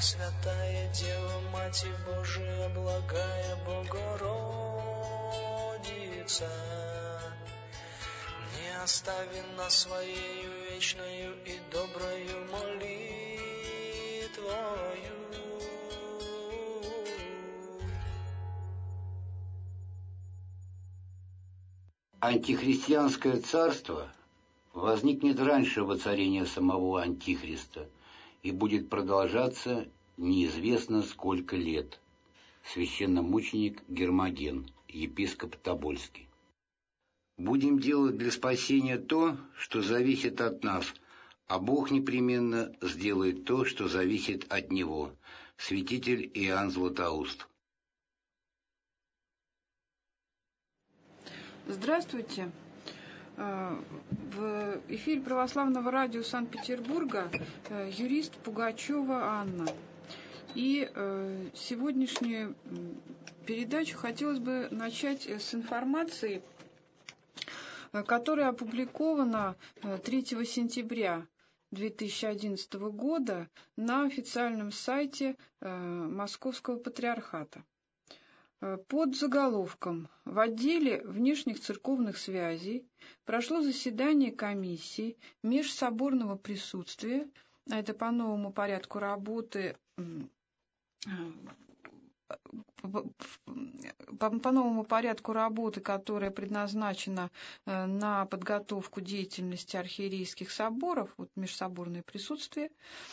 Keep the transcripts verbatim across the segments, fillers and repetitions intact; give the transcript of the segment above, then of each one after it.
Пресвятая Дева, Матерь Божия, благая Богородица, не остави нас Своею вечною и доброю молитвою. Антихристианское царство возникнет раньше воцарения самого Антихриста и будет продолжаться неизвестно сколько лет. Священномученик Гермоген, епископ Тобольский. Будем делать для спасения то, что зависит от нас, а Бог непременно сделает то, что зависит от Него. Святитель Иоанн Златоуст. Здравствуйте. В эфире Православного радио Санкт-Петербурга юрист Пугачева Анна. И сегодняшнюю передачу хотелось бы начать с информации, которая опубликована третьего сентября две тысячи одиннадцатого года на официальном сайте Московского Патриархата. Под заголовком «В отделе внешних церковных связей прошло заседание комиссии межсоборного присутствия», а это по новому порядку работы, по, по новому порядку работы, которая предназначена на подготовку деятельности архиерейских соборов, вот межсоборное присутствие.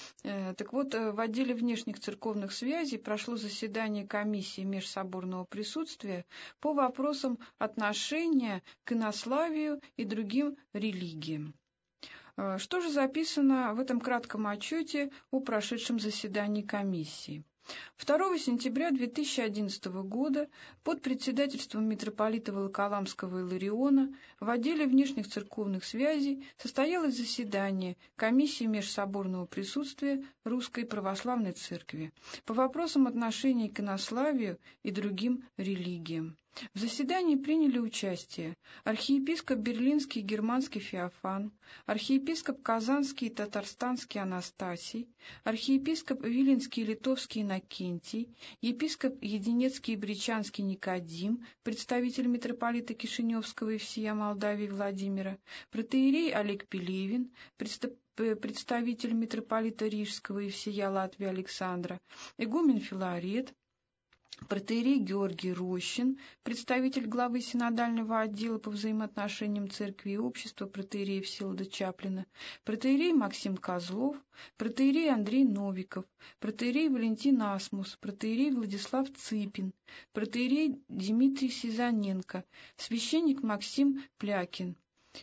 Так вот, в отделе внешних церковных связей прошло заседание комиссии межсоборного присутствия по вопросам отношения к инославию и другим религиям. Что же записано в этом кратком отчете о прошедшем заседании комиссии? второго сентября две тысячи одиннадцатого года под председательством митрополита Волоколамского Илариона в отделе внешних церковных связей состоялось заседание комиссии межсоборного присутствия Русской Православной Церкви по вопросам отношений к инославию и другим религиям. В заседании приняли участие архиепископ Берлинский и Германский Феофан, архиепископ Казанский и Татарстанский Анастасий, архиепископ Виленский и Литовский Иннокентий, епископ Единецкий и Бричанский Никодим, представитель митрополита Кишиневского и всея Молдавии Владимира, протоиерей Олег Пелевин, представитель митрополита Рижского и всея Латвии Александра, игумен Филарет, протоиерей Георгий Рощин, представитель главы синодального отдела по взаимоотношениям церкви и общества протоиерея Всеволода Чаплина, протоиерей Максим Козлов, протоиерей Андрей Новиков, протоиерей Валентин Асмус, протоиерей Владислав Цыпин, протоиерей Дмитрий Сизаненко, священник Максим Плякин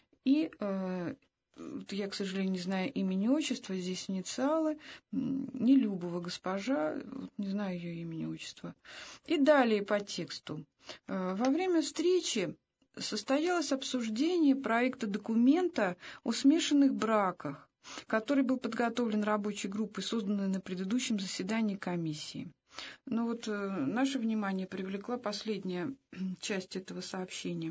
и э, я, к сожалению, не знаю имени, отчества, здесь инициалы, Нелюбова госпожа, не знаю ее имени, отчества. И далее по тексту. Во время встречи состоялось обсуждение проекта документа о смешанных браках, который был подготовлен рабочей группой, созданной на предыдущем заседании комиссии. Но вот наше внимание привлекла последняя часть этого сообщения.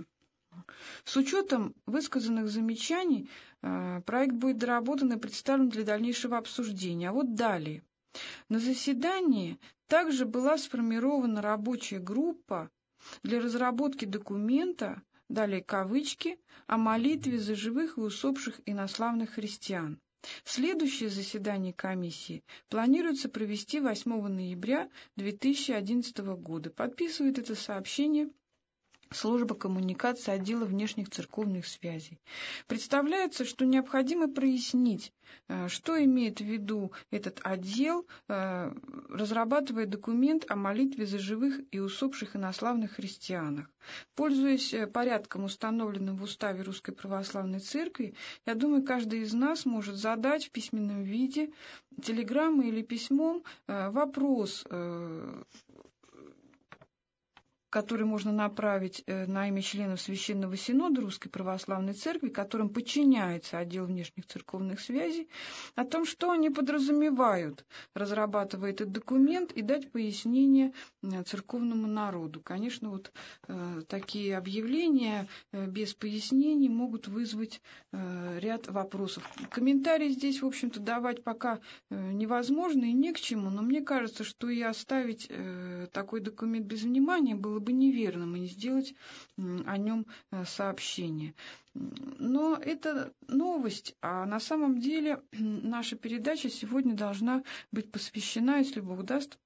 С учетом высказанных замечаний проект будет доработан и представлен для дальнейшего обсуждения. А вот далее. На заседании также была сформирована рабочая группа для разработки документа, далее кавычки, о молитве за живых и усопших инославных христиан. Следующее заседание комиссии планируется провести восьмого ноября две тысячи одиннадцатого года. Подписывает это сообщение Служба коммуникации отдела внешних церковных связей. Представляется, что необходимо прояснить, что имеет в виду этот отдел, разрабатывая документ о молитве за живых и усопших инославных христианах. Пользуясь порядком, установленным в уставе Русской Православной Церкви, я думаю, каждый из нас может задать в письменном виде, телеграммой или письмом вопрос который можно направить на имя членов Священного Синода Русской Православной Церкви, которым подчиняется отдел внешних церковных связей, о том, что они подразумевают, разрабатывая этот документ, и дать пояснение церковному народу. Конечно, вот э, такие объявления э, без пояснений могут вызвать э, ряд вопросов. Комментарии здесь, в общем-то, давать пока э, невозможно и не к чему, но мне кажется, что и оставить э, такой документ без внимания было бы неверным, и не сделать о нем сообщение. Но это новость, а на самом деле наша передача сегодня должна быть посвящена, если Бог даст,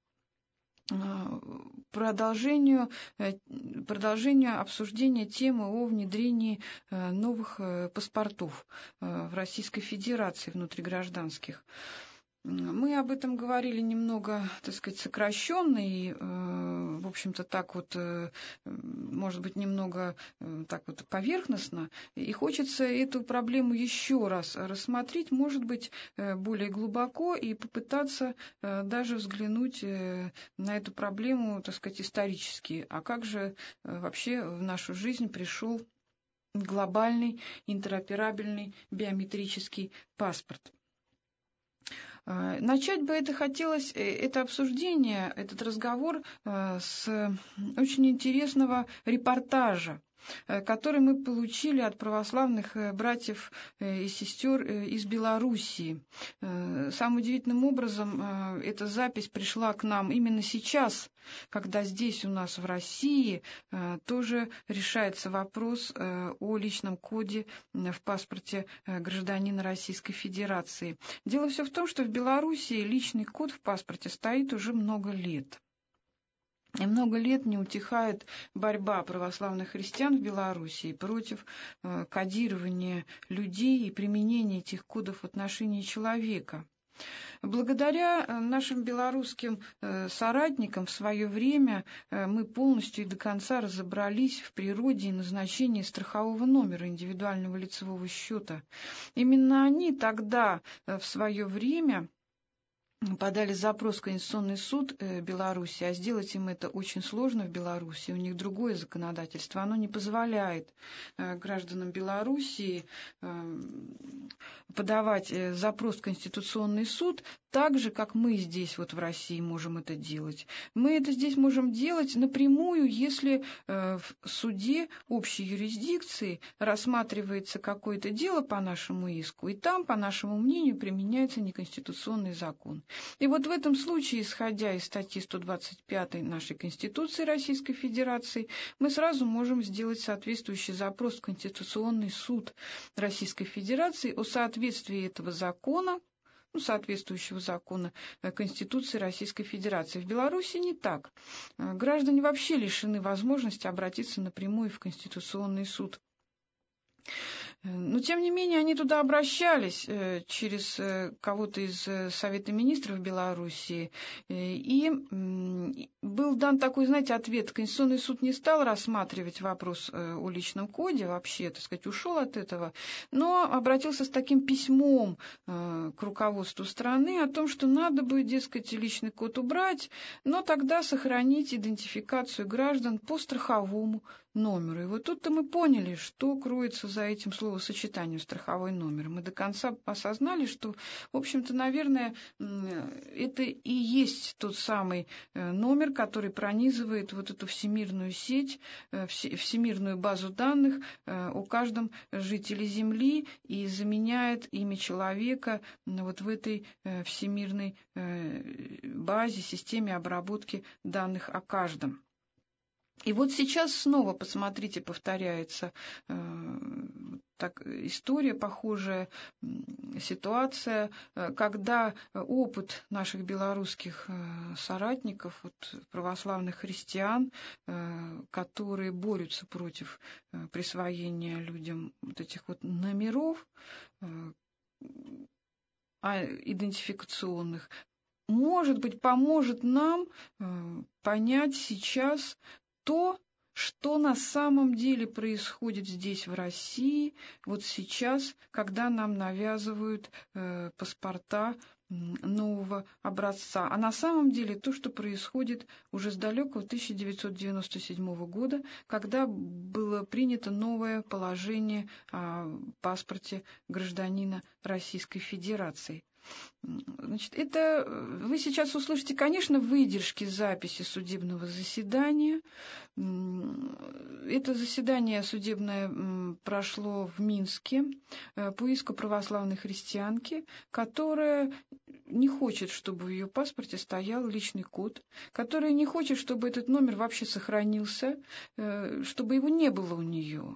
продолжению, продолжению обсуждения темы о внедрении новых паспортов в Российской Федерации внутригражданских. Мы об этом говорили немного, так сказать, сокращенно и, в общем-то, так вот, может быть, немного так вот поверхностно. И хочется эту проблему еще раз рассмотреть, может быть, более глубоко и попытаться даже взглянуть на эту проблему, так сказать, исторически. А как же вообще в нашу жизнь пришел глобальный интероперабельный биометрический паспорт? Начать бы это хотелось, это обсуждение, этот разговор с очень интересного репортажа, который мы получили от православных братьев и сестер из Белоруссии. Самым удивительным образом эта запись пришла к нам именно сейчас, когда здесь у нас в России тоже решается вопрос о личном коде в паспорте гражданина Российской Федерации. Дело все в том, что в Белоруссии личный код в паспорте стоит уже много лет. И много лет не утихает борьба православных христиан в Белоруссии против э, кодирования людей и применения этих кодов в отношении человека. Благодаря нашим белорусским э, соратникам в свое время э, мы полностью и до конца разобрались в природе и назначении страхового номера индивидуального лицевого счета. Именно они тогда, э, в свое время, подали запрос в Конституционный суд Беларуси, а сделать им это очень сложно в Беларуси. У них другое законодательство. Оно не позволяет гражданам Белоруссии подавать запрос в Конституционный суд так же, как мы здесь вот в России можем это делать. Мы это здесь можем делать напрямую, если в суде общей юрисдикции рассматривается какое-то дело по нашему иску, и там, по нашему мнению, применяется неконституционный закон. И вот в этом случае, исходя из статьи сто двадцать пятой нашей Конституции Российской Федерации, мы сразу можем сделать соответствующий запрос в Конституционный суд Российской Федерации о соответствии этого закона, ну, соответствующего закона Конституции Российской Федерации. В Беларуси не так. Граждане вообще лишены возможности обратиться напрямую в Конституционный суд. Но, тем не менее, они туда обращались через кого-то из Совета министров Белоруссии, и был дан такой, знаете, ответ. Конституционный суд не стал рассматривать вопрос о личном коде, вообще, так сказать, ушел от этого, но обратился с таким письмом к руководству страны о том, что надо бы, дескать, личный код убрать, но тогда сохранить идентификацию граждан по страховому номеру. И вот тут-то мы поняли, что кроется за этим словосочетанием «страховой номер». Мы до конца осознали, что, в общем-то, наверное, это и есть тот самый номер, который пронизывает вот эту всемирную сеть, всемирную базу данных о каждом жителе Земли и заменяет имя человека вот в этой всемирной базе, системе обработки данных о каждом. И вот сейчас снова, посмотрите, повторяется э, так, история, похожая ситуация, когда опыт наших белорусских соратников, вот, православных христиан, э, которые борются против э, присвоения людям вот этих вот номеров э, идентификационных, может быть, поможет нам э, понять сейчас то, что на самом деле происходит здесь, в России, вот сейчас, когда нам навязывают э, паспорта нового образца, а на самом деле то, что происходит уже с далекого тысяча девятьсот девяносто седьмого года, когда было принято новое положение о паспорте гражданина Российской Федерации. Значит, это вы сейчас услышите, конечно, выдержки записи судебного заседания. Это заседание судебное прошло в Минске по иску православной христианки, которая не хочет, чтобы в ее паспорте стоял личный код, которая не хочет, чтобы этот номер вообще сохранился, чтобы его не было у нее.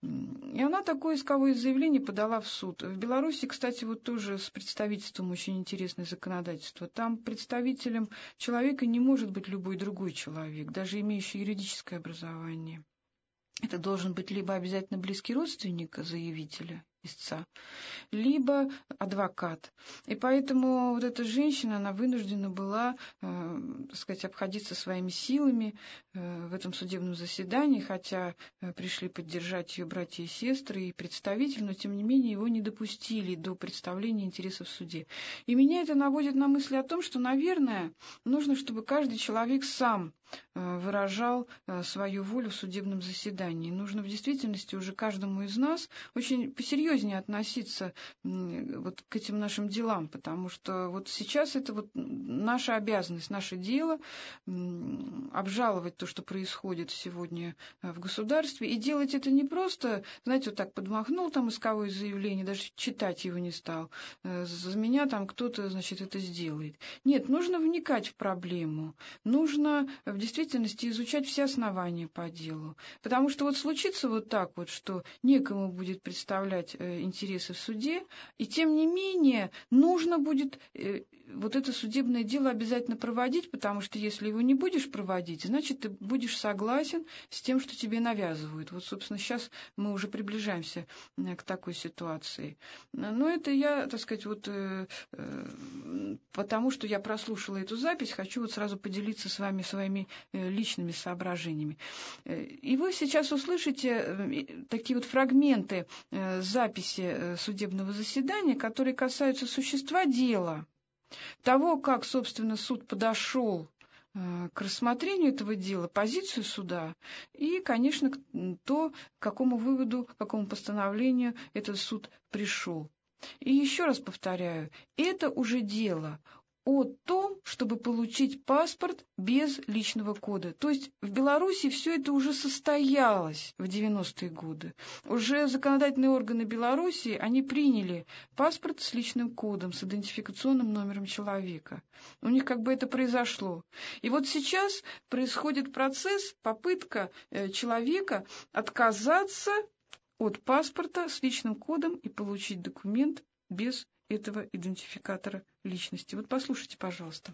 И она такое исковое заявление подала в суд. В Беларуси, кстати, вот тоже с представительством очень интересное законодательство. Там представителем человека не может быть любой другой человек, даже имеющий юридическое образование. Это должен быть либо обязательно близкий родственник заявителя, истца, либо адвокат. И поэтому вот эта женщина, она вынуждена была, э, так сказать, обходиться своими силами э, в этом судебном заседании, хотя э, пришли поддержать ее братья и сестры и представитель, но тем не менее его не допустили до представления интересов в суде. И меня это наводит на мысль о том, что, наверное, нужно, чтобы каждый человек сам э, выражал э, свою волю в судебном заседании. Нужно в действительности уже каждому из нас очень посерьезнее относиться вот к этим нашим делам, потому что вот сейчас это вот наша обязанность, наше дело обжаловать то, что происходит сегодня в государстве, и делать это не просто, знаете, вот так подмахнул там исковое заявление, даже читать его не стал, за меня там кто-то, значит, это сделает. Нет, нужно вникать в проблему, нужно в действительности изучать все основания по делу, потому что вот случится вот так вот, что некому будет представлять интересы в суде, и тем не менее нужно будет э, вот это судебное дело обязательно проводить, потому что если его не будешь проводить, значит, ты будешь согласен с тем, что тебе навязывают. Вот, собственно, сейчас мы уже приближаемся э, к такой ситуации. Но это я, так сказать, вот э, э, потому что я прослушала эту запись, хочу вот сразу поделиться с вами своими э, личными соображениями. И вы сейчас услышите э, такие вот фрагменты э, записи записи судебного заседания, которые касаются существа дела, того, как, собственно, суд подошел к рассмотрению этого дела, позицию суда и, конечно, то, к какому выводу, к какому постановлению этот суд пришел. И еще раз повторяю, это уже дело о том, чтобы получить паспорт без личного кода. То есть в Беларуси все это уже состоялось в девяностые годы. Уже законодательные органы Беларуси, они приняли паспорт с личным кодом, с идентификационным номером человека. У них как бы это произошло. И вот сейчас происходит процесс, попытка человека отказаться от паспорта с личным кодом и получить документ без этого идентификатора личности. Вот послушайте, пожалуйста.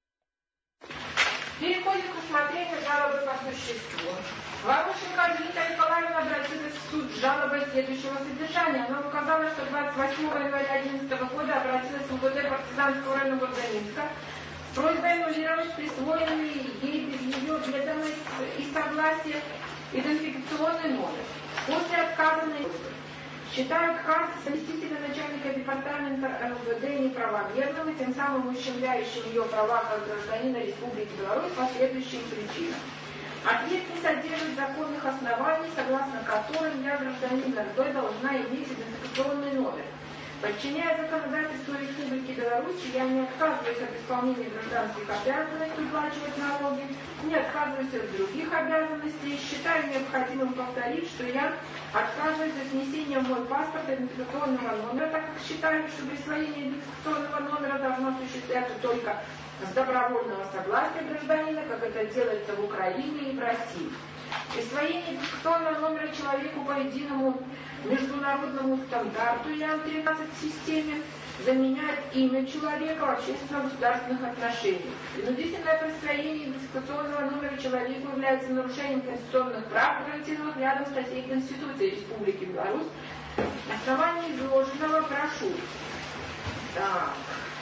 Переходит к рассмотрению жалобы по существу. Варушенко Рита Николаевна обратилась в суд с жалобой следующего содержания. Она указала, что двадцать восьмого января две тысячи одиннадцатого года обратилась в МВД партизанского района города Минска с просьбой аннулировать присвоенный ей без ее ведомости и согласия идентификационный номер. После отказа на считают отказ заместителя начальника департамента МВД неправомерным и тем самым ущемляющим ее права как гражданина Республики Беларусь по следующим причинам. Ответ не содержит законных оснований, согласно которым я, гражданин эр бэ, должна иметь идентификационный номер. Подчиняя законодательству Республики Беларусь, я не отказываюсь от исполнения гражданских обязанностей уплачивать налоги, не отказываюсь от других обязанностей, считаю необходимым повторить, что я отказываюсь от внесения в мой паспорт идентификационного номера, так как считаю, что присвоение идентификационного номера должно осуществляться только с добровольного согласия гражданина, как это делается в Украине и в России. Присвоение идентификационного номера человеку по единому международному стандарту ЯН тринадцать в системе заменяет имя человека в общественно-государственных отношениях. Принудительное присвоение идентификационного номера человеку является нарушением конституционных прав, гарантированных рядом статей Конституции Республики Беларусь. На основании изложенного прошу. Так.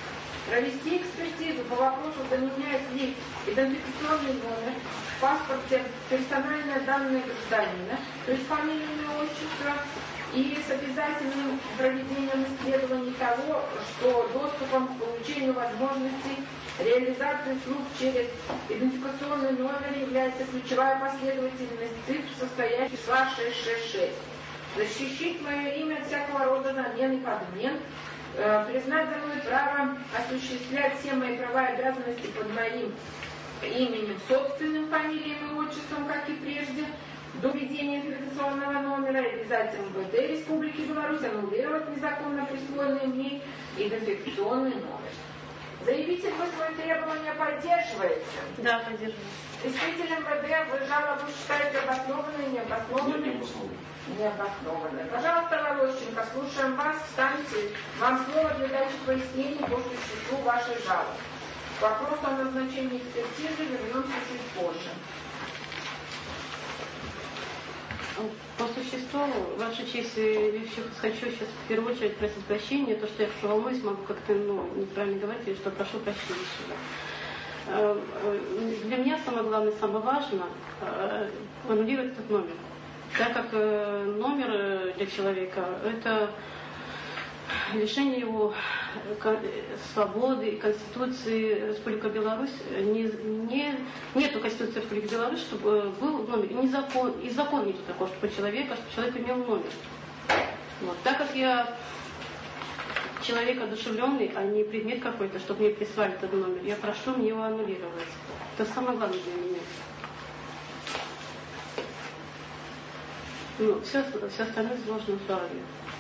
провести экспертизу по вопросу, заменяет ли идентификационный номер в паспорте персональные данные гражданина, то есть фамилия, имя, отчество, и с обязательным проведением исследований того, что доступом к получению возможностей реализации услуг через идентификационный номер является ключевая последовательность цифр, состоящих из числа шесть шесть шесть. Защитить мое имя от всякого рода замен и подмен, э, признать за мной право осуществлять все мои права и обязанности под моим именем, собственным фамилией и отчеством, как и прежде, до введения идентификационного номера, обязать МВД Республики Беларусь аннулировать незаконно присвоенный мне идентификационный номер. Заявитель, вы свои требования поддерживаете? Да, поддерживаю. Представитель МВД, вы жалобу считаете обоснованной, необоснованной? Необоснованной. Пожалуйста, Волощенко, слушаем вас, встаньте. Вам слово для дачи пояснений по существу вашей жалобы. К вопросу о назначении экспертизы вернемся чуть позже. По существу, Ваша честь, я еще хочу сейчас в первую очередь просить прощения, то, что я волнуюсь, могу как-то ну, неправильно говорить, или что прошу прощения. Для меня самое главное, самое важное аннулировать этот номер. Так как номер для человека – это лишение его свободы и Конституции Республики Беларусь. Не, не, нету Конституции Республики Беларусь, чтобы был номер. И, не закон, и закон нету такого, чтобы человека, чтобы человек имел номер. Вот. Так как я человек одушевленный, а не предмет какой-то, чтобы мне прислали этот номер, я прошу мне его аннулировать. Это самое главное для меня. Ну, все, все остальное сложно в праве.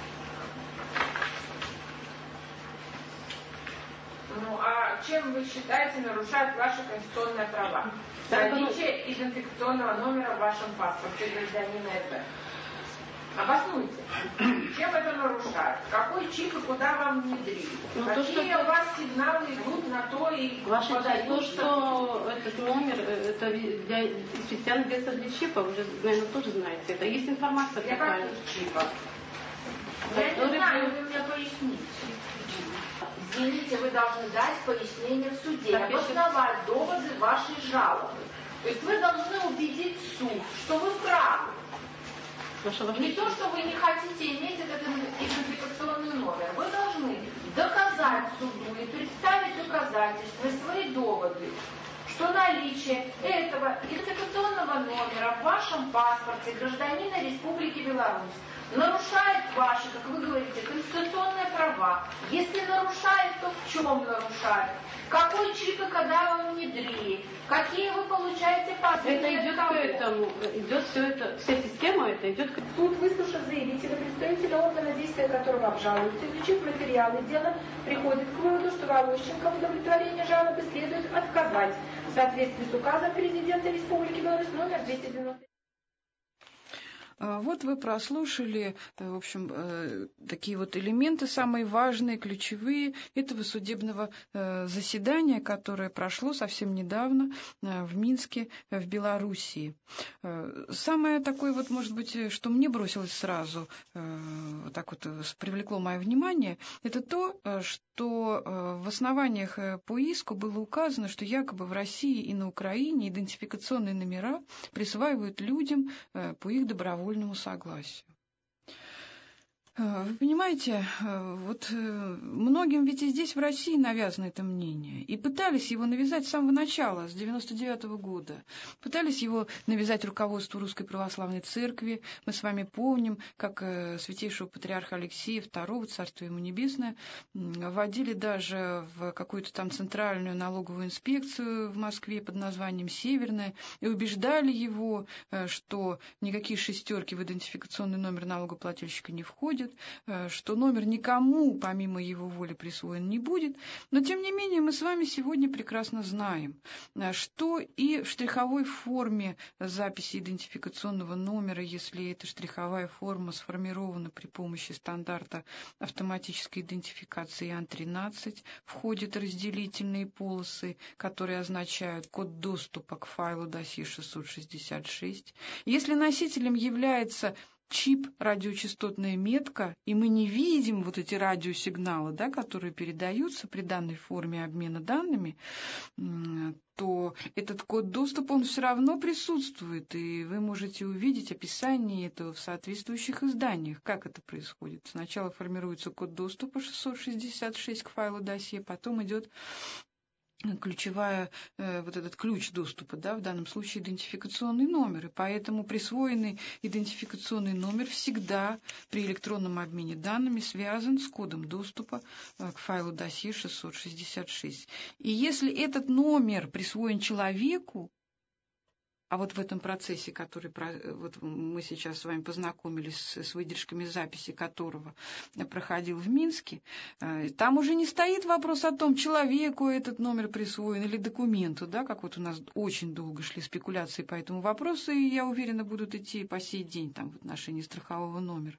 Ну, а чем вы считаете нарушают ваши конституционные права? Наличие идентификационного номера в вашем паспорте гражданина РФ. Обоснуйте. Чем это нарушает? Какой чип и куда вам внедрили? Ну, какие то, что у вас сигналы идут на то и Ваша подают? То, что этот номер, это для специально для чипа, вы же, наверное, тоже знаете. Это есть информация для такая. Каких чипов? Я не знаю, вы мне поясните. Извините, вы должны дать пояснение в суде, обосновать доводы вашей жалобы. То есть вы должны убедить суд, что вы правы. Не то, что вы не хотите иметь этот идентификационный номер. Вы должны доказать суду и представить доказательства, свои доводы, что наличие этого идентификационного номера в вашем паспорте гражданина Республики Беларусь нарушает ваши, как вы говорите, конституционные права. Если нарушает, то в чем нарушает? Какой чип и когда вы внедрили? Какие вы получаете паспорты? Это идет к этому, идет все это, вся система это идет к... Суд, выслушав заявителя, представителя органа, действия которого обжалуются, изучив материалы дела, приходит к выводу, что Волощенко в удовлетворении жалобы следует отказать в соответствии с указом президента Республики Беларусь номер двести девяносто. Вот вы прослушали, в общем, такие вот элементы, самые важные, ключевые этого судебного заседания, которое прошло совсем недавно в Минске, в Белоруссии. Самое такое вот, может быть, что мне бросилось сразу, так вот привлекло мое внимание, это то, что в основаниях по иску было указано, что якобы в России и на Украине идентификационные номера присваивают людям по их добровольному согласию. Вы понимаете, вот многим ведь и здесь в России навязано это мнение. И пытались его навязать с самого начала, с девяносто девятого года. Пытались его навязать руководству Русской Православной Церкви. Мы с вами помним, как святейшего патриарха Алексея второго, царство ему небесное, вводили даже в какую-то там центральную налоговую инспекцию в Москве под названием «Северная» и убеждали его, что никакие шестерки в идентификационный номер налогоплательщика не входят, что номер никому помимо его воли присвоен не будет. Но, тем не менее, мы с вами сегодня прекрасно знаем, что и в штриховой форме записи идентификационного номера, если эта штриховая форма сформирована при помощи стандарта автоматической идентификации ан тринадцать, входят разделительные полосы, которые означают код доступа к файлу досье шестьсот шестьдесят шесть. Если носителем является чип, радиочастотная метка, и мы не видим вот эти радиосигналы, да, которые передаются при данной форме обмена данными, то этот код доступа, он все равно присутствует, и вы можете увидеть описание этого в соответствующих изданиях. Как это происходит? Сначала формируется код доступа шестьсот шестьдесят шесть к файлу досье, потом идет ключевая, э, вот этот ключ доступа, да, в данном случае идентификационный номер. И поэтому присвоенный идентификационный номер всегда при электронном обмене данными связан с кодом доступа э, к файлу досье шестьсот шестьдесят шесть. И если этот номер присвоен человеку, а вот в этом процессе, который вот мы сейчас с вами познакомились с, с выдержками записи которого проходил в Минске, там уже не стоит вопрос о том, человеку этот номер присвоен или документу, да, как вот у нас очень долго шли спекуляции по этому вопросу, и я уверена, будут идти по сей день там, в отношении страхового номера.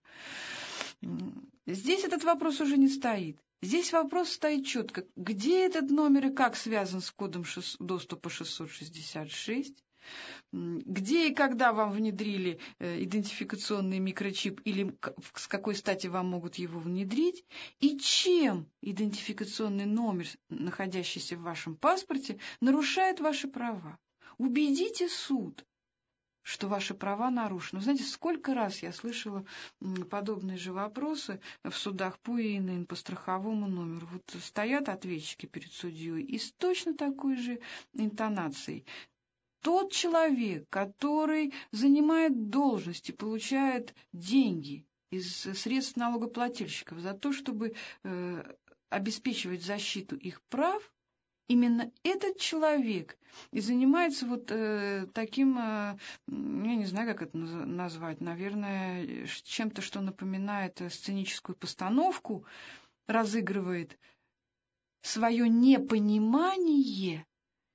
Здесь этот вопрос уже не стоит. Здесь вопрос стоит четко, где этот номер и как связан с кодом доступа шестьсот шестьдесят шесть, где и когда вам внедрили идентификационный микрочип или с какой стати вам могут его внедрить, и чем идентификационный номер, находящийся в вашем паспорте, нарушает ваши права. Убедите суд, что ваши права нарушены. Знаете, сколько раз я слышала подобные же вопросы в судах по ИНН, по страховому номеру. Вот стоят ответчики перед судьей и с точно такой же интонацией. Тот человек, который занимает должность и получает деньги из средств налогоплательщиков за то, чтобы э, обеспечивать защиту их прав, именно этот человек и занимается вот э, таким, э, я не знаю, как это назвать, наверное, чем-то, что напоминает сценическую постановку, разыгрывает свое непонимание,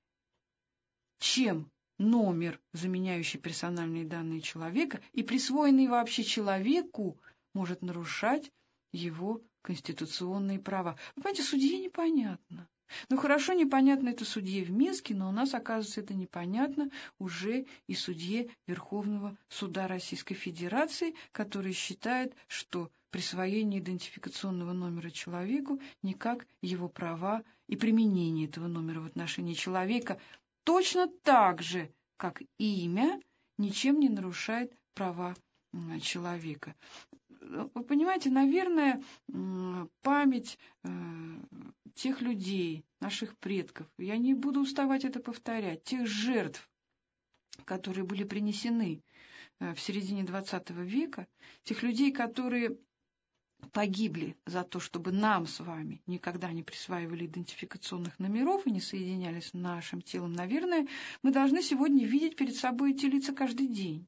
чем номер, заменяющий персональные данные человека, и присвоенный вообще человеку, может нарушать его конституционные права. Вы понимаете, судье непонятно. Ну, хорошо, непонятно это судье в Минске, но у нас, оказывается, это непонятно уже и судье Верховного суда Российской Федерации, который считает, что присвоение идентификационного номера человеку никак его права и применение этого номера в отношении человека точно так же, как имя, ничем не нарушает права человека. Вы понимаете, наверное, память тех людей, наших предков, я не буду уставать это повторять, тех жертв, которые были принесены в середине двадцатого века, тех людей, которые погибли за то, чтобы нам с вами никогда не присваивали идентификационных номеров и не соединялись с нашим телом, наверное, мы должны сегодня видеть перед собой эти лица каждый день.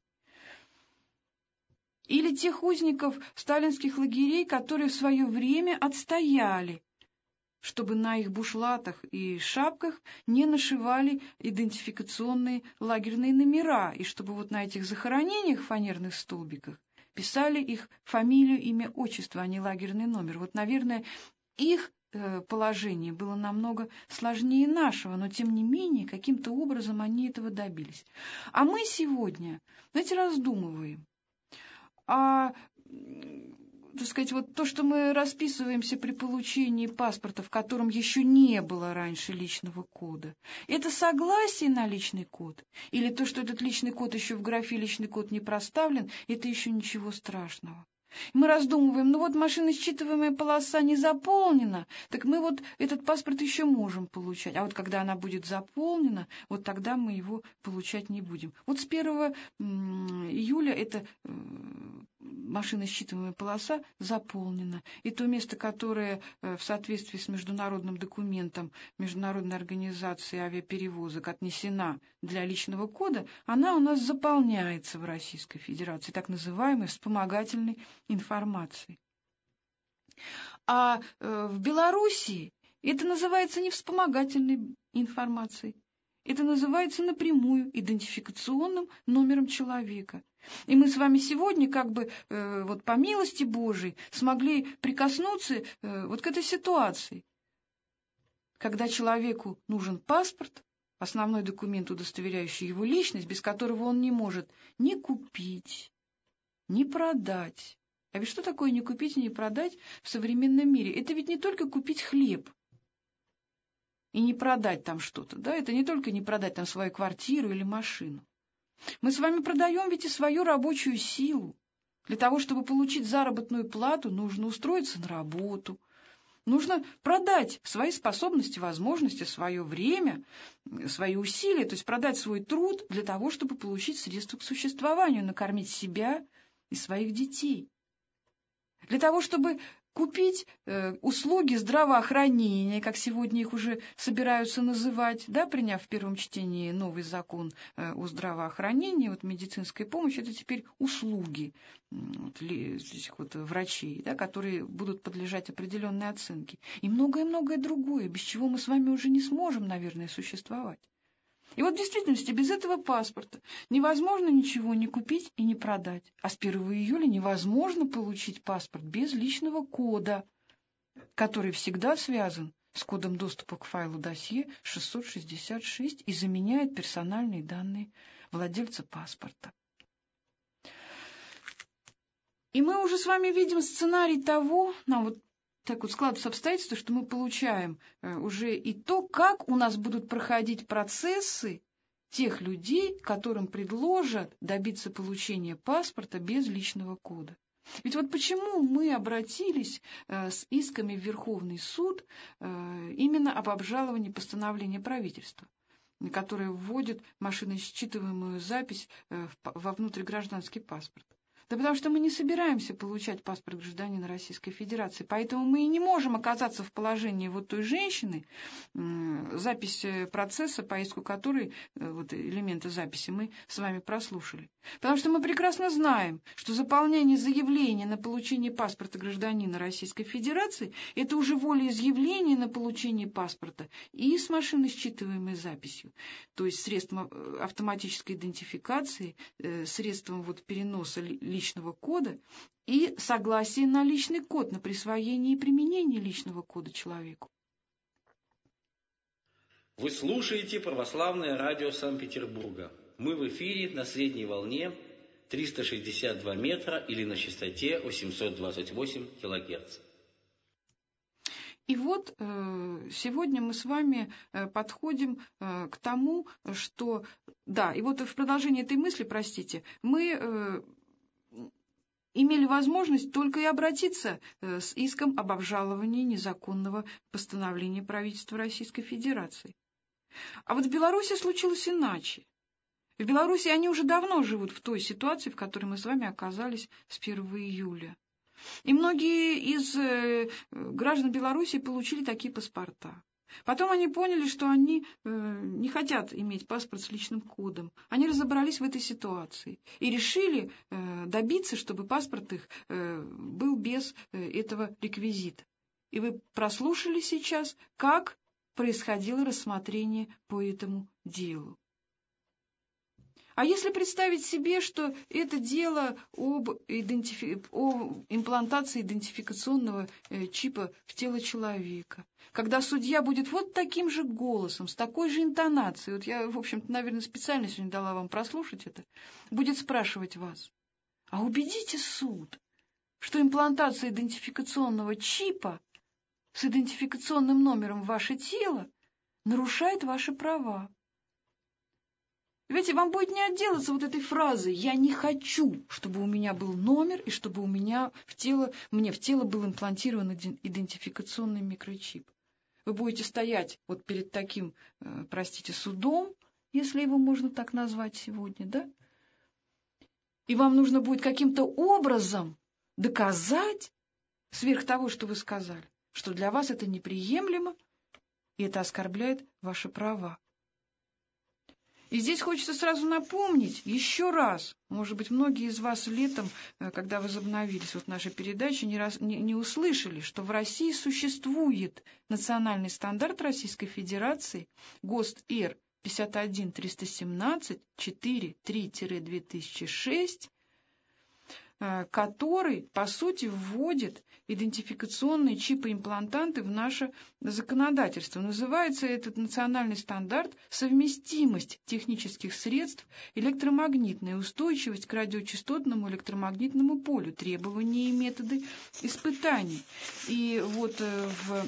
Или тех узников сталинских лагерей, которые в свое время отстояли, чтобы на их бушлатах и шапках не нашивали идентификационные лагерные номера, и чтобы вот на этих захоронениях в фанерных столбиках писали их фамилию, имя, отчество, а не лагерный номер. Вот, наверное, их положение было намного сложнее нашего, но, тем не менее, каким-то образом они этого добились. А мы сегодня, знаете, раздумываем. А, так сказать, вот то, что мы расписываемся при получении паспорта, в котором еще не было раньше личного кода, это согласие на личный код? Или то, что этот личный код еще в графе «личный код» не проставлен, это еще ничего страшного? Мы раздумываем, ну вот машиносчитываемая полоса не заполнена, так мы вот этот паспорт еще можем получать. А вот когда она будет заполнена, вот тогда мы его получать не будем. Вот с первого июля эта машиносчитываемая полоса заполнена. И то место, которое в соответствии с международным документом Международной организации авиаперевозок отнесена для личного кода, она у нас заполняется в Российской Федерации, так называемой вспомогательной информации. А э, в Белоруссии это называется не вспомогательной информацией, это называется напрямую идентификационным номером человека. И мы с вами сегодня, как бы э, вот по милости Божией, смогли прикоснуться э, вот к этой ситуации, когда человеку нужен паспорт, основной документ, удостоверяющий его личность, без которого он не может ни купить, не продать. А ведь что такое не купить и не продать в современном мире? Это ведь не только купить хлеб и не продать там что-то, да? Это не только не продать там свою квартиру или машину. Мы с вами продаем ведь и свою рабочую силу. Для того, чтобы получить заработную плату, нужно устроиться на работу. Нужно продать свои способности, возможности, свое время, свои усилия, то есть продать свой труд для того, чтобы получить средства к существованию, накормить себя и своих детей. Для того, чтобы купить э, услуги здравоохранения, как сегодня их уже собираются называть, да, приняв в первом чтении новый закон э, о здравоохранении, вот медицинская помощь, это теперь услуги вот, этих вот врачей, да, которые будут подлежать определенной оценке. И многое-многое другое, без чего мы с вами уже не сможем, наверное, существовать. И вот в действительности без этого паспорта невозможно ничего не купить и не продать. А с первого июля невозможно получить паспорт без личного кода, который всегда связан с кодом доступа к файлу досье шестьсот шестьдесят шесть и заменяет персональные данные владельца паспорта. И мы уже с вами видим сценарий того, нам вот так вот складываются обстоятельства, что мы получаем уже и то, как у нас будут проходить процессы тех людей, которым предложат добиться получения паспорта без личного кода. Ведь вот почему мы обратились с исками в Верховный суд именно об обжаловании постановления правительства, которое вводит машиносчитываемую запись во внутригражданский паспорт. Да потому что мы не собираемся получать паспорт гражданина Российской Федерации, поэтому мы и не можем оказаться в положении вот той женщины, запись процесса, поездку которой, вот элементы записи мы с вами прослушали. Потому что мы прекрасно знаем, что заполнение заявления на получение паспорта гражданина Российской Федерации – это уже волеизъявление на получение паспорта и с машиносчитываемой записью, то есть средством автоматической идентификации, средством вот переноса личного кода и согласие на личный код, на присвоение и применение личного кода человеку. Вы слушаете Православное радио Санкт-Петербурга. Мы в эфире на средней волне триста шестьдесят два метра или на частоте восемьсот двадцать восемь килогерц. И вот э, сегодня мы с вами э, подходим э, к тому, что... Да, и вот в продолжении этой мысли, простите, мы... Э, имели возможность только и обратиться с иском об обжаловании незаконного постановления правительства Российской Федерации. А вот в Беларуси случилось иначе. В Беларуси они уже давно живут в той ситуации, в которой мы с вами оказались с первого июля. И многие из граждан Беларуси получили такие паспорта. Потом они поняли, что они э, не хотят иметь паспорт с личным кодом. Они разобрались в этой ситуации и решили э, добиться, чтобы паспорт их э, был без э, этого реквизита. И вы прослушали сейчас, как происходило рассмотрение по этому делу. А если представить себе, что это дело об, идентифи... об имплантации идентификационного чипа в тело человека, когда судья будет вот таким же голосом, с такой же интонацией, вот я, в общем-то, наверное, специально сегодня дала вам прослушать это, будет спрашивать вас, а убедите суд, что имплантация идентификационного чипа с идентификационным номером в ваше тело нарушает ваши права. Видите, вам будет не отделаться вот этой фразой «я не хочу, чтобы у меня был номер и чтобы у меня в тело, мне в тело был имплантирован идентификационный микрочип». Вы будете стоять вот перед таким, э, простите, судом, если его можно так назвать сегодня, да? И вам нужно будет каким-то образом доказать, сверх того, что вы сказали, что для вас это неприемлемо и это оскорбляет ваши права. И здесь хочется сразу напомнить еще раз, может быть, многие из вас летом, когда возобновились вот наши передачи, не, раз, не, не услышали, что в России существует национальный стандарт Российской Федерации ГОСТ Р пятьдесят один триста семнадцать четыре три две тысячи шесть, который, по сути, вводит идентификационные чипы-имплантанты в наше законодательство. Называется этот национальный стандарт «Совместимость технических средств, электромагнитная устойчивость к радиочастотному электромагнитному полю, требования и методы испытаний». И вот в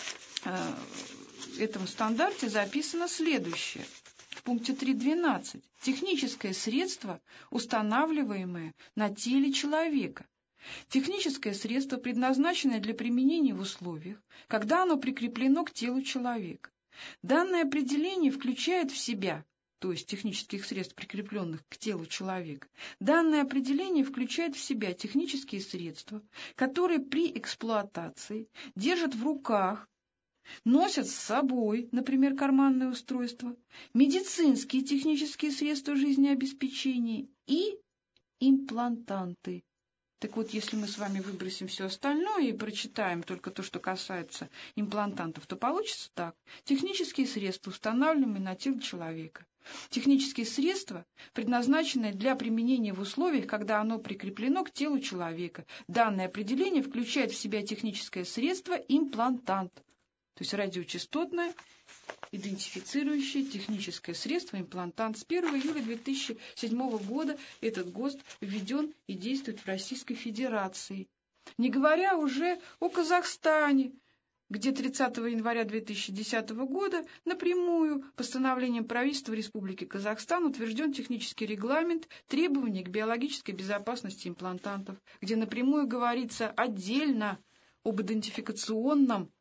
этом стандарте записано следующее. В пункте три точка двенадцать. Техническое средство, устанавливаемое на теле человека. Техническое средство, предназначенное для применения в условиях, когда оно прикреплено к телу человека. Данное определение включает в себя, то есть технических средств, прикрепленных к телу человека, данное определение включает в себя технические средства, которые при эксплуатации держат в руках, носят с собой, например, карманное устройство, медицинские технические средства жизнеобеспечения и имплантанты. Так вот, если мы с вами выбросим все остальное и прочитаем только то, что касается имплантантов, то получится так. Технические средства, устанавливаемые на тело человека. Технические средства, предназначенные для применения в условиях, когда оно прикреплено к телу человека. Данное определение включает в себя техническое средство имплантант. То есть радиочастотное идентифицирующее техническое средство имплантант. С первого июля две тысячи седьмого года этот ГОСТ введен и действует в Российской Федерации. Не говоря уже о Казахстане, где тридцатого января две тысячи десятого года напрямую постановлением правительства Республики Казахстан утвержден технический регламент требований к биологической безопасности имплантантов, где напрямую говорится отдельно об идентификационном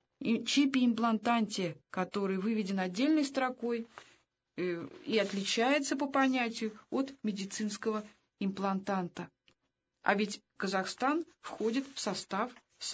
чипе-имплантанте, который выведен отдельной строкой и отличается по понятию от медицинского имплантанта. А ведь Казахстан входит в состав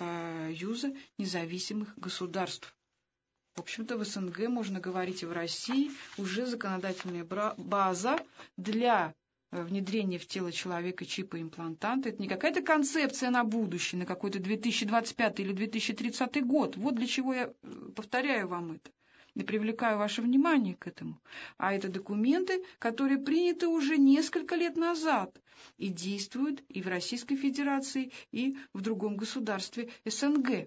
Союза независимых государств. В общем-то, в СНГ, можно говорить, и в России уже законодательная база для внедрение в тело человека чипа-имплантанта. Это не какая-то концепция на будущее, на какой-то две тысячи двадцать пятый или две тысячи тридцатый год. Вот для чего я повторяю вам это и привлекаю ваше внимание к этому. А это документы, которые приняты уже несколько лет назад и действуют и в Российской Федерации, и в другом государстве СНГ.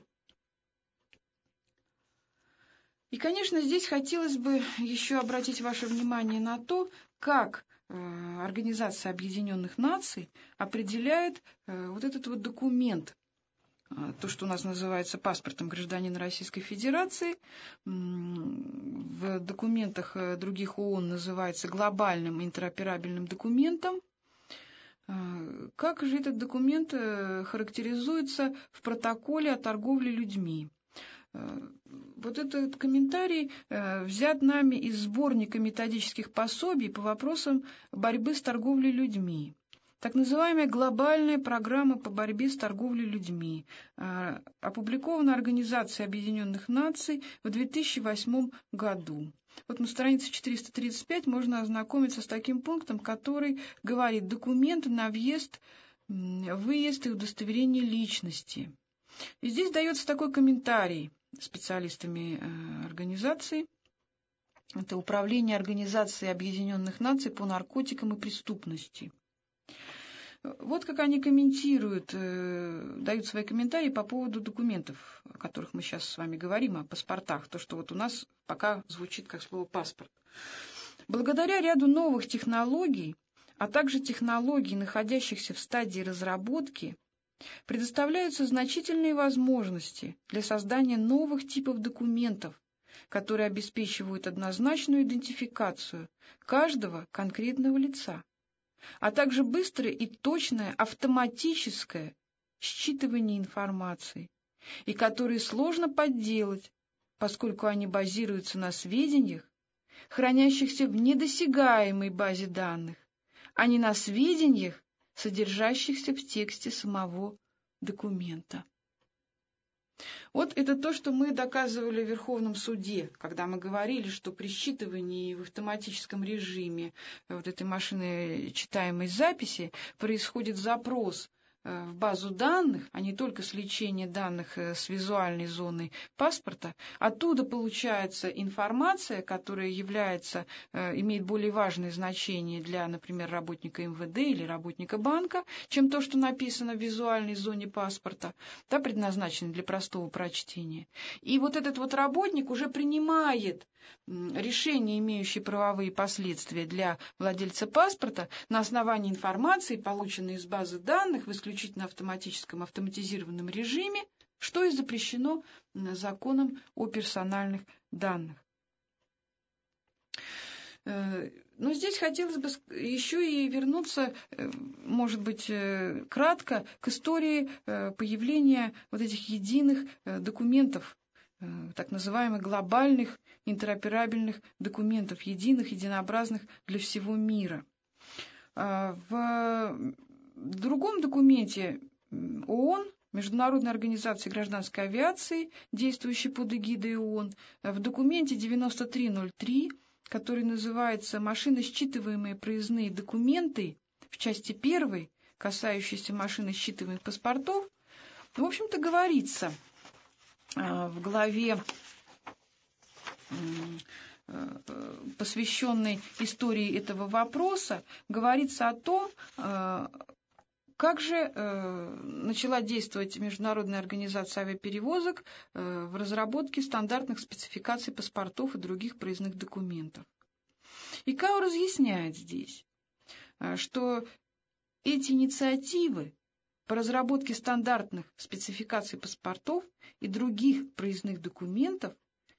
И, конечно, здесь хотелось бы еще обратить ваше внимание на то, как Организация Объединенных Наций определяет вот этот вот документ, то, что у нас называется паспортом гражданина Российской Федерации, в документах других ООН называется глобальным интероперабельным документом. Как же этот документ характеризуется в протоколе о торговле людьми? Вот этот комментарий взят нами из сборника методических пособий по вопросам борьбы с торговлей людьми. Так называемая глобальная программа по борьбе с торговлей людьми, опубликована Организацией Объединенных Наций в две тысячи восьмом году. Вот на странице четыреста тридцать пять можно ознакомиться с таким пунктом, который говорит: документы на въезд, выезд и удостоверение личности. И здесь дается такой комментарий специалистами организации. Это Управление Организации Объединенных Наций по наркотикам и преступности. Вот как они комментируют, дают свои комментарии по поводу документов, о которых мы сейчас с вами говорим, о паспортах, то, что вот у нас пока звучит как слово «паспорт». Благодаря ряду новых технологий, а также технологий, находящихся в стадии разработки, предоставляются значительные возможности для создания новых типов документов, которые обеспечивают однозначную идентификацию каждого конкретного лица, а также быстрое и точное автоматическое считывание информации, и которые сложно подделать, поскольку они базируются на сведениях, хранящихся в недосягаемой базе данных, а не на сведениях, содержащихся в тексте самого документа. Вот это то, что мы доказывали в Верховном суде, когда мы говорили, что при считывании в автоматическом режиме вот этой машины читаемой записи происходит запрос в базу данных, а не только сличение данных с визуальной зоной паспорта, оттуда получается информация, которая является, имеет более важное значение для, например, работника эм вэ дэ или работника банка, чем то, что написано в визуальной зоне паспорта, да, предназначено для простого прочтения. И вот этот вот работник уже принимает решение, имеющее правовые последствия для владельца паспорта на основании информации, полученной из базы данных в исключительно автоматическом, автоматизированном режиме, что и запрещено законом о персональных данных. Но здесь хотелось бы еще и вернуться, может быть, кратко к истории появления вот этих единых документов, так называемых глобальных интероперабельных документов, единых, единообразных для всего мира. В другом документе ООН, Международной организации гражданской авиации, действующей под эгидой ООН, в документе девяносто три ноль три, который называется «Машиносчитываемые проездные документы», в части первой, касающейся машиносчитываемых паспортов, в общем-то, говорится в главе, посвященной истории этого вопроса, говорится о том, как же начала действовать Международная организация авиаперевозок в разработке стандартных спецификаций паспортов и других проездных документов. ИКАО разъясняет здесь, что эти инициативы по разработке стандартных спецификаций паспортов и других проездных документов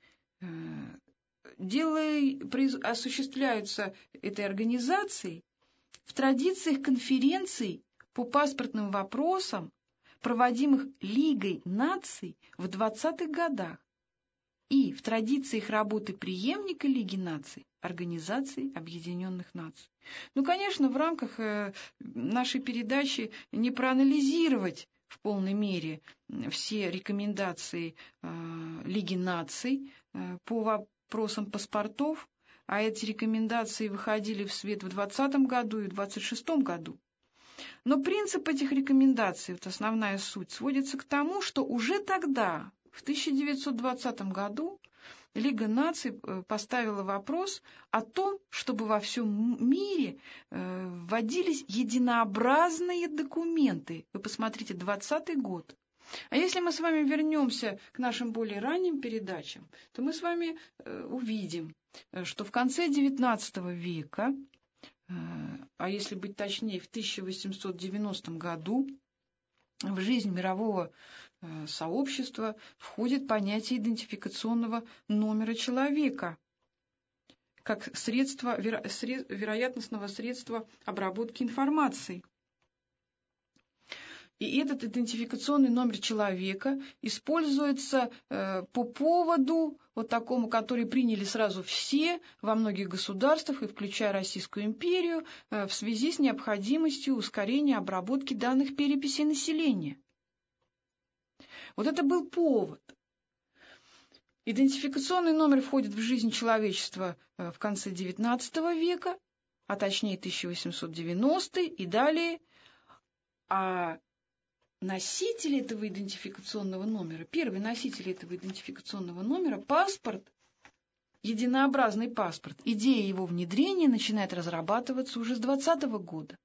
делай, осуществляются этой организацией в традициях конференций по паспортным вопросам, проводимых Лигой наций в двадцатых годах, и в традициях работы преемника Лиги наций, Организации Объединенных Наций. Ну, конечно, в рамках нашей передачи не проанализировать в полной мере все рекомендации Лиги наций по вопросам паспортов, а эти рекомендации выходили в свет в двадцатом году и в двадцать шестом году. Но принцип этих рекомендаций, вот основная суть, сводится к тому, что уже тогда, в тысяча девятьсот двадцатом году, Лига наций поставила вопрос о том, чтобы во всем мире вводились единообразные документы. Вы посмотрите, двадцатый год. А если мы с вами вернемся к нашим более ранним передачам, то мы с вами увидим, что в конце девятнадцатого века, а если быть точнее, в тысяча восемьсот девяностом году, в жизнь мирового сообщества входит понятие идентификационного номера человека как средство, веро, сред, вероятностного средства обработки информации. И этот идентификационный номер человека используется э, по поводу вот такому, который приняли сразу все во многих государствах, и включая Российскую империю, э, в связи с необходимостью ускорения обработки данных переписи населения. Вот это был повод. Идентификационный номер входит в жизнь человечества э, в конце девятнадцатого века, а точнее тысяча восемьсот девяностый и далее, а носитель этого идентификационного номера, первый носитель этого идентификационного номера, паспорт, единообразный паспорт, идея его внедрения начинает разрабатываться уже с двадцатого года.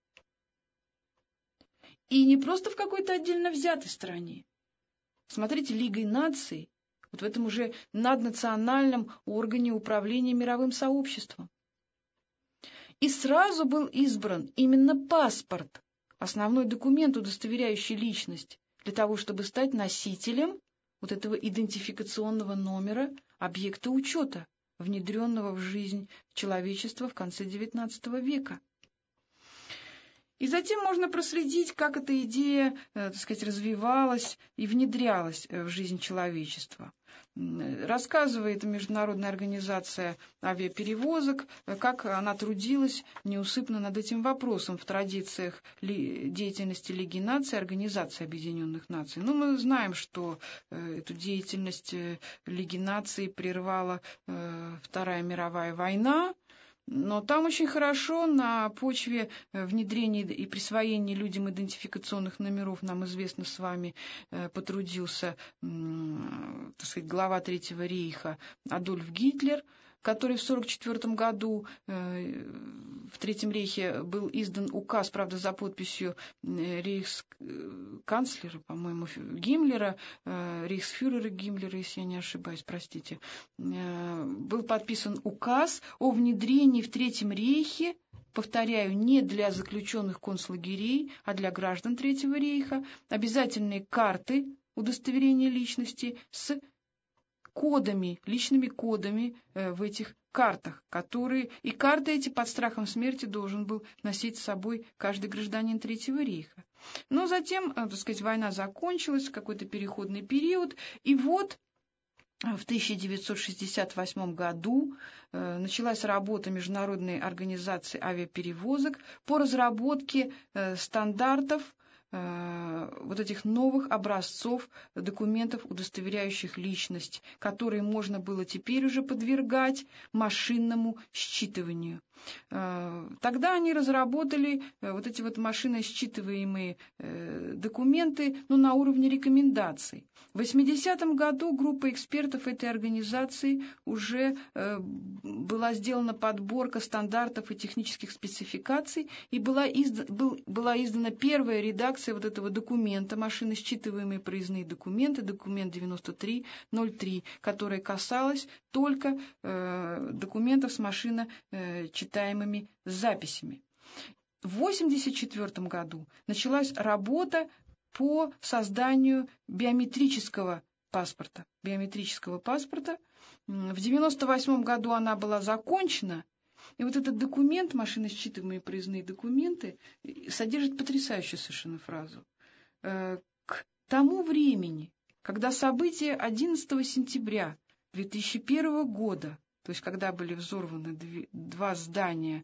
И не просто в какой-то отдельно взятой стране. Смотрите, Лигой наций, вот в этом уже наднациональном органе управления мировым сообществом. И сразу был избран именно паспорт, основной документ, удостоверяющий личность, для того, чтобы стать носителем вот этого идентификационного номера объекта учета, внедренного в жизнь человечества в конце девятнадцатого века. И затем можно проследить, как эта идея, так сказать, развивалась и внедрялась в жизнь человечества. Рассказывает Международная организация авиаперевозок, как она трудилась неусыпно над этим вопросом в традициях деятельности Лиги наций, Организации Объединенных Наций. Но мы знаем, что эту деятельность Лиги наций прервала Вторая мировая война, Но там очень хорошо на почве внедрения и присвоения людям идентификационных номеров, нам известно с вами, потрудился, так сказать, глава Третьего рейха Адольф Гитлер, который в сорок четвёртом году э, в Третьем рейхе был издан указ, правда, за подписью рейхсканцлера, по-моему, Гиммлера, э, рейхсфюрера Гиммлера, если я не ошибаюсь, простите, э, был подписан указ о внедрении в Третьем рейхе, повторяю, не для заключенных концлагерей, а для граждан Третьего рейха, обязательные карты удостоверения личности с кодами, личными кодами э, в этих картах, которые... И карты эти под страхом смерти должен был носить с собой каждый гражданин Третьего рейха. Но затем, э, так сказать, война закончилась, какой-то переходный период, и вот в тысяча девятьсот шестьдесят восьмом году э, началась работа Международной организации авиаперевозок по разработке э, стандартов вот этих новых образцов документов, удостоверяющих личность, которые можно было теперь уже подвергать машинному считыванию. Тогда они разработали вот эти вот машинно-считываемые документы, ну, на уровне рекомендаций. В восьмидесятом году группа экспертов этой организации уже была сделана подборка стандартов и технических спецификаций, и была, изда, был, была издана первая редакция вот этого документа, машинно-считываемые проездные документы, документ девяносто три ноль три, которая касалась только э, документов с машинно-читаемыми записями. В восемьдесят четвёртом году началась работа по созданию биометрического паспорта. Биометрического паспорта. В девяносто восьмом году она была закончена. И вот этот документ, машинно-считываемые проездные документы, содержит потрясающую совершенно фразу. К тому времени, когда события одиннадцатого сентября две тысячи первого года, то есть когда были взорваны два здания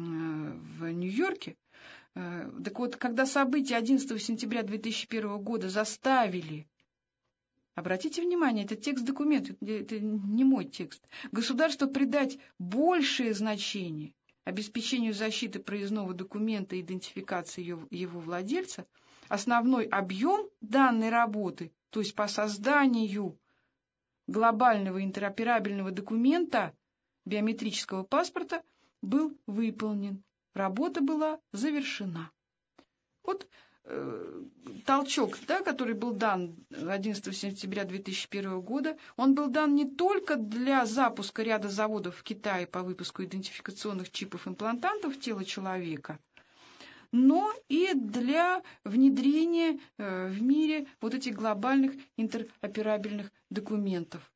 в Нью-Йорке, так вот, когда события одиннадцатого сентября две тысячи первого года заставили, обратите внимание, это текст документа, это не мой текст, государство придать большее значение обеспечению защиты проездного документа и идентификации его, его владельца, основной объем данной работы, то есть по созданию глобального интероперабельного документа, биометрического паспорта, был выполнен. Работа была завершена. Вот э, толчок, да, который был дан одиннадцатого сентября две тысячи первого года, он был дан не только для запуска ряда заводов в Китае по выпуску идентификационных чипов-имплантантов в тело человека, но и для внедрения э, в мире вот этих глобальных интероперабельных документов.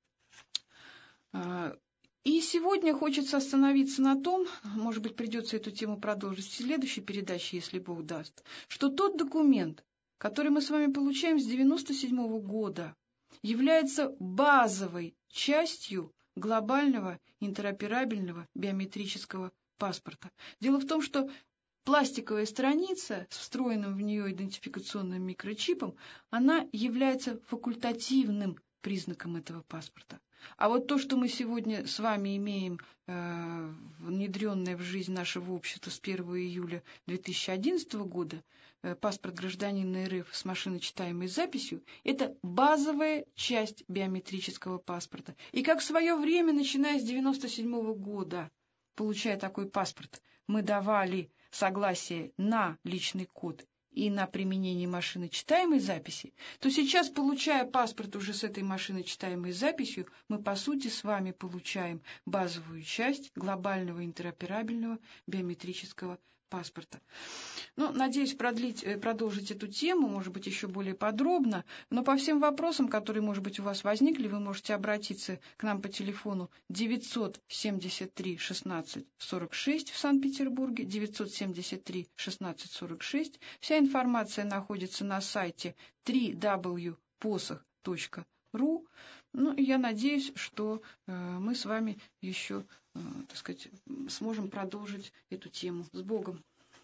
И сегодня хочется остановиться на том, может быть, придется эту тему продолжить в следующей передаче, если Бог даст, что тот документ, который мы с вами получаем с девяносто седьмого года, является базовой частью глобального интероперабельного биометрического паспорта. Дело в том, что пластиковая страница с встроенным в нее идентификационным микрочипом, она является факультативным признаком этого паспорта. А вот то, что мы сегодня с вами имеем, э, внедренное в жизнь нашего общества с первого июля две тысячи одиннадцатого года, э, паспорт гражданина РФ с машиночитаемой записью, это базовая часть биометрического паспорта. И как в свое время, начиная с девяносто седьмого года, получая такой паспорт, мы давали согласие на личный код и на применение машиночитаемой записи, то сейчас, получая паспорт уже с этой машиночитаемой записью, мы, по сути, с вами получаем базовую часть глобального интероперабельного биометрического паспорта. Ну, надеюсь продлить, продолжить эту тему, может быть, еще более подробно, но по всем вопросам, которые, может быть, у вас возникли, вы можете обратиться к нам по телефону девятьсот семьдесят три шестнадцать сорок шесть в Санкт-Петербурге, девятьсот семьдесят три шестнадцать сорок шесть. Вся информация находится на сайте дабл ю дабл ю дабл ю точка посох точка ру. Ну, и я надеюсь, что э, мы с вами еще, э, так сказать, сможем продолжить эту тему. С Богом!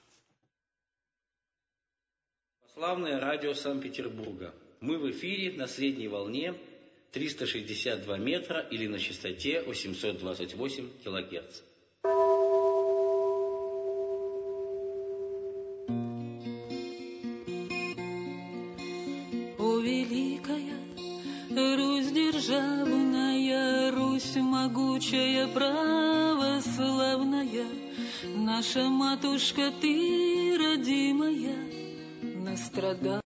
Славное радио Санкт-Петербурга. Мы в эфире на средней волне триста шестьдесят два метра или на частоте восемьсот двадцать восемь килогерц. великая, Русь державная, Русь могучая, православная, наша матушка ты, родимая, настрадала.